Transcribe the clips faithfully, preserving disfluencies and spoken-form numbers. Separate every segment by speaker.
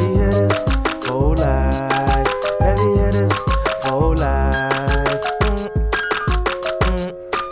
Speaker 1: Heavy hitters for life. Heavy hitters for life. Mm,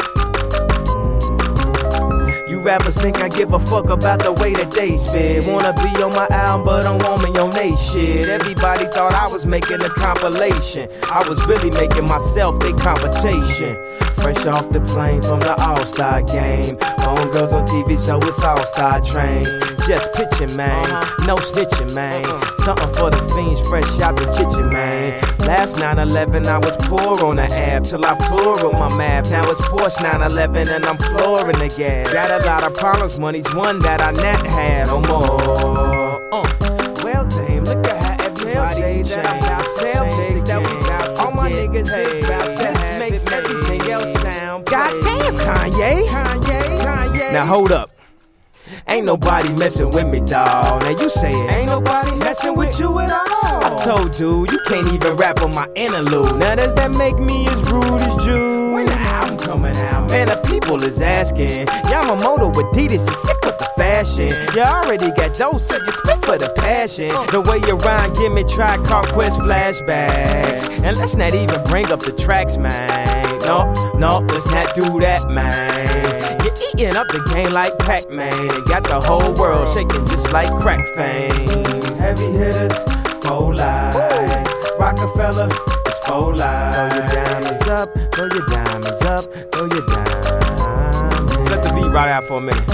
Speaker 1: mm. You rappers think I give a fuck about the way that they spit. Wanna be on my album, but I'm on me on they shit. Everybody thought I was making a compilation. I was really making myself their competition. Fresh off the plane from the All-Star game. Homegirls on T V, so it's All-Star trains. Just pitching, man. No snitching, man. Something for the fiends fresh out the kitchen, man. Last nine eleven, I was poor on the app till I pour with my math. Now it's Porsche nine eleven and I'm flooring the gas. Got a lot of problems, money's one that I not have no more. Uh. Well, damn, look at how everybody changed. Tell pigs that we got. All my niggas is about this makes everything else sound. Goddamn, Kanye. Kanye. Kanye. Now hold up. Ain't nobody messing with me, dawg. Now you say it. Ain't nobody messing with you at all. I told you, you can't even rap on my interlude. Now does that make me as rude as you? When the album coming out, man, the people is asking. Yamamoto Adidas is sick with the fashion. You already got dose, so you spit for the passion. The way you rhyme, give me Tribe Called Quest flashbacks. And let's not even bring up the tracks, man. No, no, let's not do that, man. You're eating up the game like Pac-Man and got the whole world shaking just like crack fangs. Heavy hitters, for life. Rockefeller, it's for life. Throw your diamonds up, throw your diamonds up, throw your diamonds. Let the beat rock out for a minute.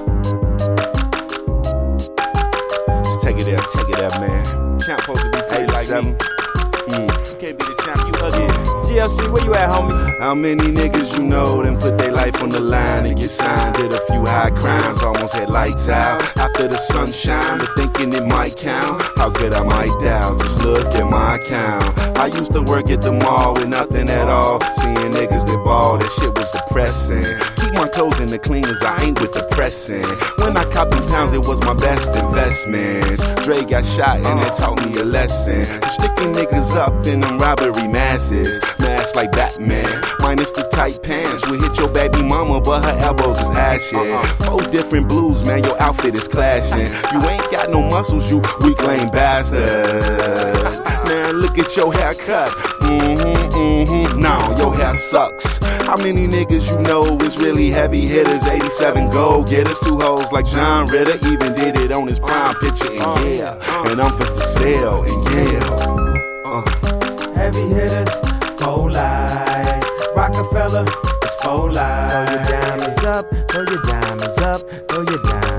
Speaker 2: Just take it there, take it there, man. Champ supposed to be paid like me. Mm. You can't be the champ, you ugly.
Speaker 1: G L C, where you at, homie?
Speaker 2: How many niggas you know done put their life on the line and get signed? Did a few high crimes, almost had lights out after the sunshine, but thinking it might count. How good I might doubt, just look at my account. I used to work at the mall with nothing at all. Seeing niggas that ball, that shit was depressing. Keep my clothes in the cleaners, I ain't with the pressing. When I copped them pounds, it was my best investments. Dre got shot and it taught me a lesson. I'm sticking niggas up in them robbery masses. Mask like Batman, minus the tight pants. We hit your baby mama, but her elbows is ashen. Four different blues, man, your outfit is clashing. You ain't got no muscles, you weak lame bastard. Man, look at your haircut. Mm-hmm, mm-hmm. Nah, your hair sucks. How many niggas you know is really heavy hitters? eighty-seven gold getters, two hoes like John Ritter. Even did it on his prime picture, and yeah. And I'm fist to sell, and yeah. Uh.
Speaker 1: Heavy hitters, for life. Rockefeller, it's for life. Throw your diamonds up, throw your diamonds up, throw your diamonds.